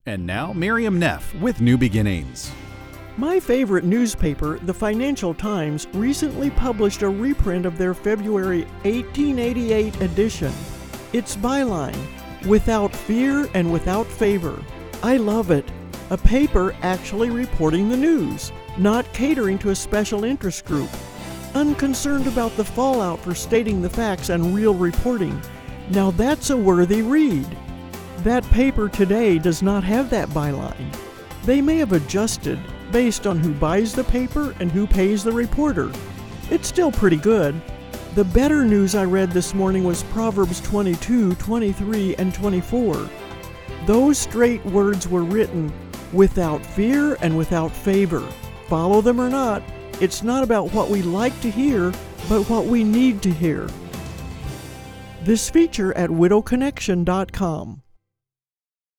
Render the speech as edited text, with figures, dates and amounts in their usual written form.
And now, Miriam Neff with New Beginnings. My favorite newspaper, the Financial Times, recently published a reprint of their February 1888 edition. Its byline, "Without fear and without favor." I love it. A paper actually reporting the news, not catering to a special interest group. Unconcerned about the fallout for stating the facts and real reporting. Now that's a worthy read. That paper today does not have that byline. They may have adjusted based on who buys the paper and who pays the reporter. It's still pretty good. The better news I read this morning was Proverbs 22, 23, and 24. Those straight words were written, without fear and without favor. Follow them or not, it's not about what we like to hear, but what we need to hear. This feature at widowconnection.com.